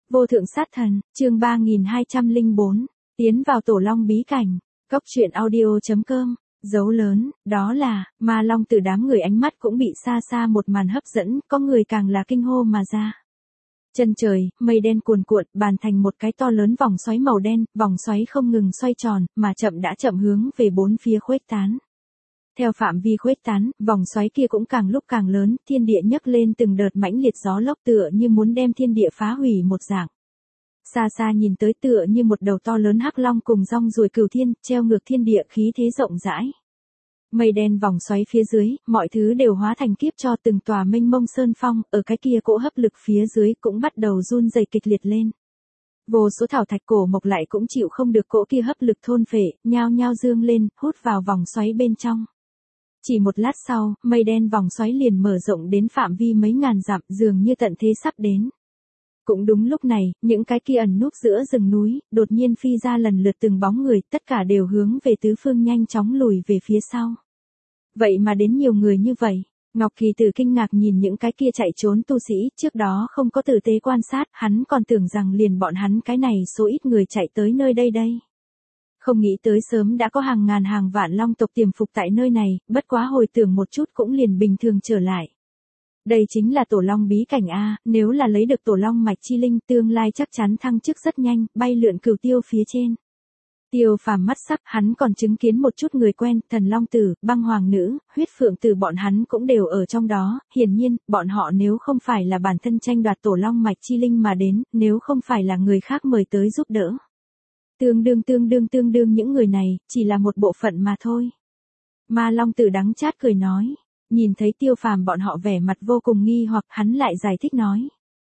Vô thượng sát thần, chương 3204, tiến vào tổ long bí cảnh, góc truyện audio.com, dấu lớn, đó là, ma long từ đám người ánh mắt cũng bị xa xa một màn hấp dẫn, có người càng là kinh hô mà ra. Chân trời, mây đen cuồn cuộn, bàn thành một cái to lớn vòng xoáy màu đen, vòng xoáy không ngừng xoay tròn, mà chậm hướng về bốn phía khuếch tán. Theo phạm vi khuếch tán, vòng xoáy kia cũng càng lúc càng lớn, thiên địa nhấc lên từng đợt mãnh liệt gió lốc tựa như muốn đem thiên địa phá hủy một dạng. Xa xa nhìn tới tựa như một đầu to lớn hắc long cùng rong ruồi cửu thiên, treo ngược thiên địa khí thế rộng rãi. Mây đen vòng xoáy phía dưới, mọi thứ đều hóa thành kiếp cho từng tòa mênh mông sơn phong, ở cái kia cỗ hấp lực phía dưới cũng bắt đầu run rẩy kịch liệt lên. Vô số thảo thạch cổ mộc lại cũng chịu không được cỗ kia hấp lực thôn phệ, nhao nhao dương lên, hút vào vòng xoáy bên trong. Chỉ một lát sau, mây đen vòng xoáy liền mở rộng đến phạm vi mấy ngàn dặm, dường như tận thế sắp đến. Cũng đúng lúc này, những cái kia ẩn núp giữa rừng núi, đột nhiên phi ra lần lượt từng bóng người, tất cả đều hướng về tứ phương nhanh chóng lùi về phía sau. Vậy mà đến nhiều người như vậy, Ngọc Kỳ Tử kinh ngạc nhìn những cái kia chạy trốn tu sĩ, trước đó không có tử tế quan sát, hắn còn tưởng rằng liền bọn hắn cái này số ít người chạy tới nơi đây. Không nghĩ tới sớm đã có hàng ngàn hàng vạn long tộc tiềm phục tại nơi này, bất quá hồi tưởng một chút cũng liền bình thường trở lại. Đây chính là tổ long bí cảnh A, nếu là lấy được tổ long mạch chi linh tương lai chắc chắn thăng chức rất nhanh, bay lượn cửu tiêu phía trên. Tiêu Phàm mắt sắc, hắn còn chứng kiến một chút người quen, thần long tử, băng hoàng nữ, huyết phượng tử bọn hắn cũng đều ở trong đó, hiển nhiên, bọn họ nếu không phải là bản thân tranh đoạt tổ long mạch chi linh mà đến, nếu không phải là người khác mời tới giúp đỡ. Tương đương những người này, chỉ là một bộ phận mà thôi. Ma long tử đắng chát cười nói, nhìn thấy Tiêu Phàm bọn họ vẻ mặt vô cùng nghi hoặc, hắn lại giải thích nói.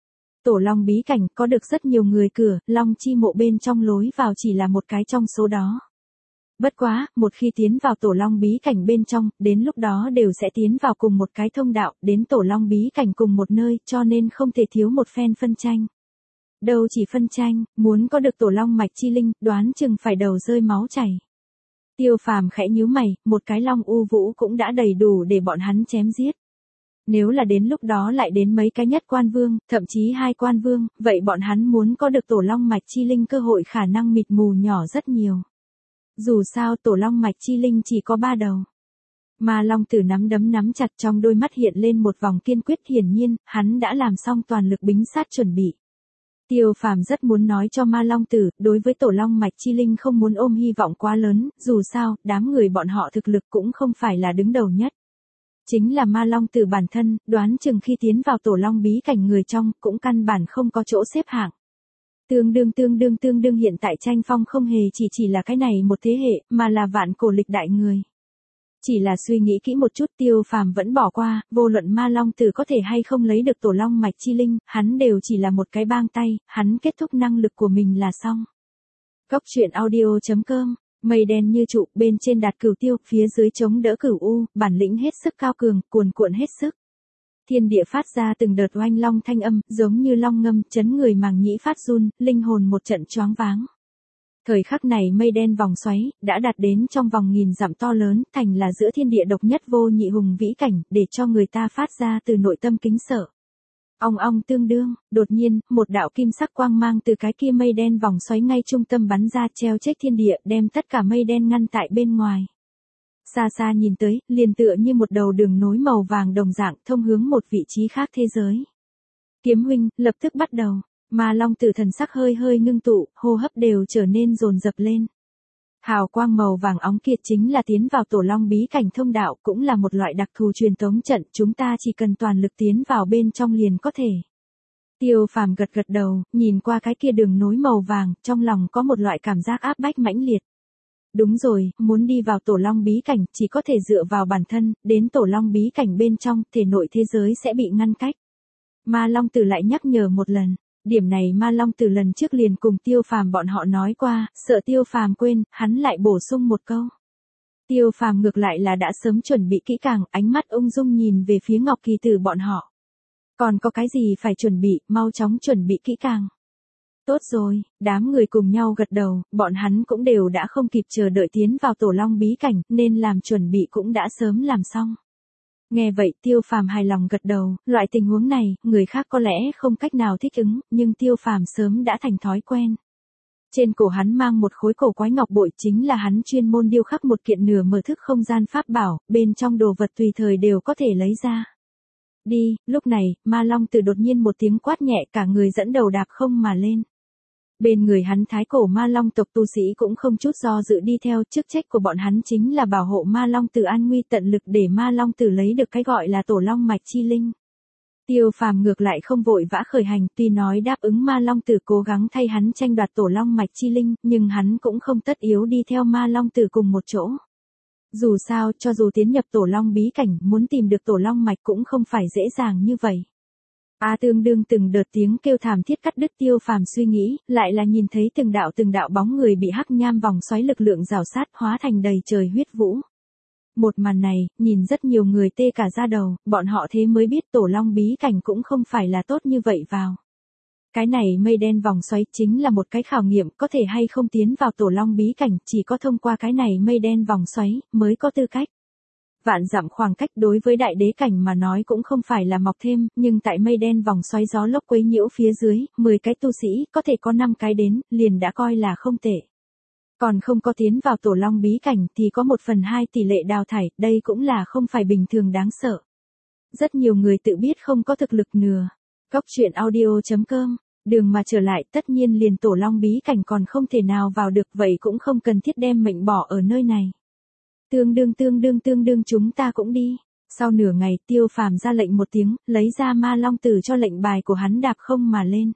Tổ long bí cảnh có được rất nhiều người cửa, long chi mộ bên trong lối vào chỉ là một cái trong số đó. Bất quá, một khi tiến vào tổ long bí cảnh bên trong, đến lúc đó đều sẽ tiến vào cùng một cái thông đạo, đến tổ long bí cảnh cùng một nơi, cho nên không thể thiếu một phen phân tranh. Đâu chỉ phân tranh, muốn có được tổ long mạch chi linh, đoán chừng phải đầu rơi máu chảy. Tiêu Phàm khẽ nhíu mày, một cái long u vũ cũng đã đầy đủ để bọn hắn chém giết. Nếu là đến lúc đó lại đến mấy cái nhất quan vương, thậm chí hai quan vương, vậy bọn hắn muốn có được tổ long mạch chi linh cơ hội khả năng mịt mù nhỏ rất nhiều. Dù sao tổ long mạch chi linh chỉ có 3 đầu. Ma long tử nắm đấm nắm chặt, trong đôi mắt hiện lên một vòng kiên quyết, hiển nhiên, hắn đã làm xong toàn lực bính sát chuẩn bị. Tiêu Phàm rất muốn nói cho Ma Long Tử, đối với tổ long mạch chi linh không muốn ôm hy vọng quá lớn, dù sao, đám người bọn họ thực lực cũng không phải là đứng đầu nhất. Chính là Ma Long Tử bản thân, đoán chừng khi tiến vào tổ long bí cảnh người trong, cũng căn bản không có chỗ xếp hạng. Tương đương hiện tại tranh phong không hề chỉ là cái này một thế hệ, mà là vạn cổ lịch đại người. Chỉ là suy nghĩ kỹ một chút, Tiêu Phàm vẫn bỏ qua, vô luận Ma Long Tử có thể hay không lấy được tổ long mạch chi linh, hắn đều chỉ là một cái bang tay, hắn kết thúc năng lực của mình là xong. Góc truyện audio.com, mây đen như trụ, bên trên đặt cửu tiêu, phía dưới chống đỡ cửu u, bản lĩnh hết sức cao cường, cuồn cuộn hết sức. Thiên địa phát ra từng đợt oanh long thanh âm, giống như long ngâm, chấn người màng nhĩ phát run, linh hồn một trận choáng váng. Thời khắc này mây đen vòng xoáy, đã đạt đến trong vòng nghìn dặm to lớn, thành là giữa thiên địa độc nhất vô nhị hùng vĩ cảnh, để cho người ta phát ra từ nội tâm kính sợ. Ong tương đương, đột nhiên, một đạo kim sắc quang mang từ cái kia mây đen vòng xoáy ngay trung tâm bắn ra, treo chết thiên địa, đem tất cả mây đen ngăn tại bên ngoài. Xa xa nhìn tới, liền tựa như một đầu đường nối màu vàng đồng dạng, thông hướng một vị trí khác thế giới. Kiếm huynh, lập tức bắt đầu. Ma Long Tử thần sắc hơi ngưng tụ, hô hấp đều trở nên dồn dập lên. Hào quang màu vàng óng kiệt chính là tiến vào tổ long bí cảnh thông đạo, cũng là một loại đặc thù truyền tống trận, chúng ta chỉ cần toàn lực tiến vào bên trong liền có thể. Tiêu Phàm gật đầu, nhìn qua cái kia đường nối màu vàng, trong lòng có một loại cảm giác áp bách mãnh liệt. Đúng rồi, muốn đi vào tổ long bí cảnh, chỉ có thể dựa vào bản thân, đến tổ long bí cảnh bên trong, thể nội thế giới sẽ bị ngăn cách. Ma Long Tử lại nhắc nhở một lần. Điểm này Ma Long Tử lần trước liền cùng Tiêu Phàm bọn họ nói qua, sợ Tiêu Phàm quên, hắn lại bổ sung một câu. Tiêu Phàm ngược lại là đã sớm chuẩn bị kỹ càng, ánh mắt ung dung nhìn về phía Ngọc Kỳ Tử bọn họ. Còn có cái gì phải chuẩn bị, mau chóng chuẩn bị kỹ càng. Tốt rồi, đám người cùng nhau gật đầu, bọn hắn cũng đều đã không kịp chờ đợi tiến vào tổ long bí cảnh, nên làm chuẩn bị cũng đã sớm làm xong. Nghe vậy Tiêu Phàm hài lòng gật đầu, loại tình huống này, người khác có lẽ không cách nào thích ứng, nhưng Tiêu Phàm sớm đã thành thói quen. Trên cổ hắn mang một khối cổ quái ngọc bội, chính là hắn chuyên môn điêu khắc một kiện nửa mở thức không gian pháp bảo, bên trong đồ vật tùy thời đều có thể lấy ra. Đi, lúc này, Ma Long Tử đột nhiên một tiếng quát nhẹ, cả người dẫn đầu đạp không mà lên. Bên người hắn thái cổ Ma Long tộc tu sĩ cũng không chút do dự đi theo, chức trách của bọn hắn chính là bảo hộ Ma Long Tử an nguy, tận lực để Ma Long Tử lấy được cái gọi là tổ long mạch chi linh. Tiêu Phàm ngược lại không vội vã khởi hành, tuy nói đáp ứng Ma Long Tử cố gắng thay hắn tranh đoạt tổ long mạch chi linh, nhưng hắn cũng không tất yếu đi theo Ma Long Tử cùng một chỗ. Dù sao, cho dù tiến nhập tổ long bí cảnh, muốn tìm được tổ long mạch cũng không phải dễ dàng như vậy. Tương đương từng đợt tiếng kêu thảm thiết cắt đứt Tiêu Phàm suy nghĩ, lại là nhìn thấy từng đạo bóng người bị hắc nham vòng xoáy lực lượng rào sát hóa thành đầy trời huyết vũ. Một màn này, nhìn rất nhiều người tê cả da đầu, bọn họ thế mới biết tổ long bí cảnh cũng không phải là tốt như vậy vào. Cái này mây đen vòng xoáy chính là một cái khảo nghiệm, có thể hay không tiến vào tổ long bí cảnh, chỉ có thông qua cái này mây đen vòng xoáy, mới có tư cách. Vạn dặm khoảng cách đối với đại đế cảnh mà nói cũng không phải là mọc thêm, nhưng tại mây đen vòng xoáy gió lốc quấy nhiễu phía dưới, 10 cái tu sĩ, có thể có 5 cái đến, liền đã coi là không tệ. Còn không có tiến vào tổ long bí cảnh thì có 1/2 tỷ lệ đào thải, đây cũng là không phải bình thường đáng sợ. Rất nhiều người tự biết không có thực lực nừa. Góc truyện audio.com, đường mà trở lại, tất nhiên liền tổ long bí cảnh còn không thể nào vào được, vậy cũng không cần thiết đem mệnh bỏ ở nơi này. Tương đương chúng ta cũng đi. Sau nửa ngày Tiêu Phàm ra lệnh một tiếng, lấy ra Ma Long Tử cho lệnh bài của hắn đạp không mà lên.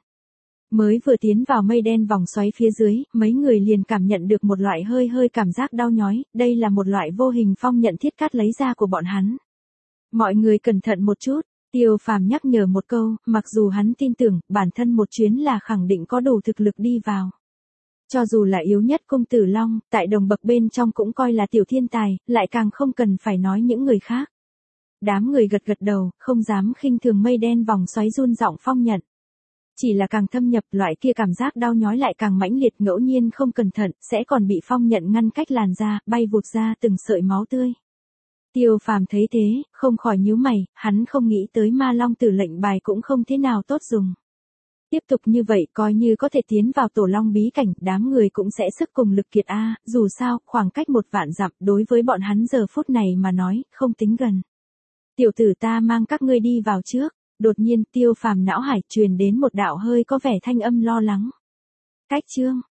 Mới vừa tiến vào mây đen vòng xoáy phía dưới, mấy người liền cảm nhận được một loại hơi cảm giác đau nhói, đây là một loại vô hình phong nhận thiết cát lấy ra của bọn hắn. Mọi người cẩn thận một chút, Tiêu Phàm nhắc nhở một câu, mặc dù hắn tin tưởng, bản thân một chuyến là khẳng định có đủ thực lực đi vào. Cho dù là yếu nhất cung tử long, tại đồng bậc bên trong cũng coi là tiểu thiên tài, lại càng không cần phải nói những người khác. Đám người gật đầu, không dám khinh thường mây đen vòng xoáy run giọng phong nhận. Chỉ là càng thâm nhập, loại kia cảm giác đau nhói lại càng mãnh liệt, ngẫu nhiên không cẩn thận, sẽ còn bị phong nhận ngăn cách làn da, bay vụt ra từng sợi máu tươi. Tiêu Phàm thấy thế, không khỏi nhíu mày, hắn không nghĩ tới Ma Long Tử lệnh bài cũng không thế nào tốt dùng. Tiếp tục như vậy coi như có thể tiến vào tổ long bí cảnh, đám người cũng sẽ sức cùng lực kiệt dù sao, khoảng cách 1 vạn dặm đối với bọn hắn giờ phút này mà nói, không tính gần. Tiểu tử ta mang các ngươi đi vào trước. Đột nhiên Tiêu Phàm não hải truyền đến một đạo hơi có vẻ thanh âm lo lắng. Cách chương